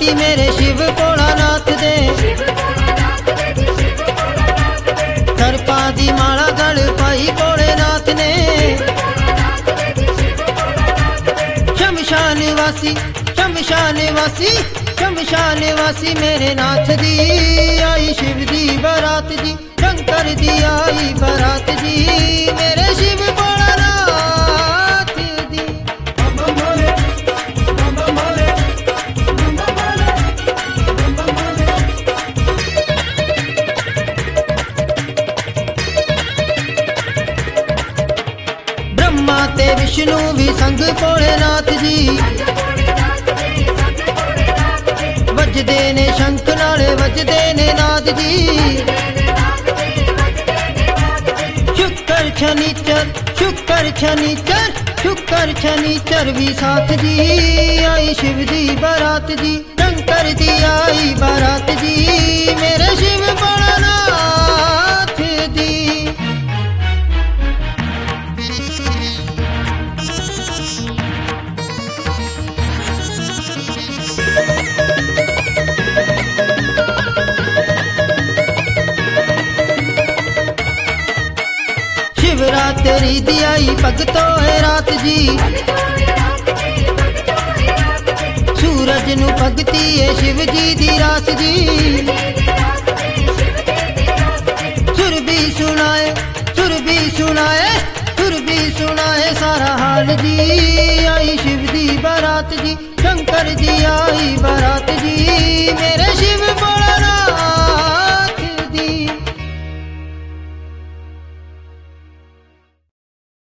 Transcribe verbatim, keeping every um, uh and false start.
जी मेरे शिव भोलानाथ दे, सर्पां दी माला गल पाई भोलेनाथ ने। शमशान वासी शमशान वासी शमशान वासी मेरे नाथ दी, आई शिव दी बारात जी, शंकर दी आई बारात जी, मेरे शिव भोलानाथ दी। ब्रह्मा ते विष्णु भी संग भोलेनाथ जी, वजदे ने शंख नाले वजदे ने नाद जी। शुक्र शनिचर शुक्र शनिचर शुक्र शनिचर भी साथ जी, आई शिव दी बारात जी, शंकर दी आई बारात जी, मेरे शिव भोलानाथ दी। शिवरात्रि दी आई भगतो है रात जी, सूरज नू भगती है शिव जी दी रास जी। सुर भी सुनाए सुर भी सुनाए सुर भी सुनाए सारा हाल जी, आई शिव दी बारात जी, शंकर दी आई बारात जी, मेरे शिव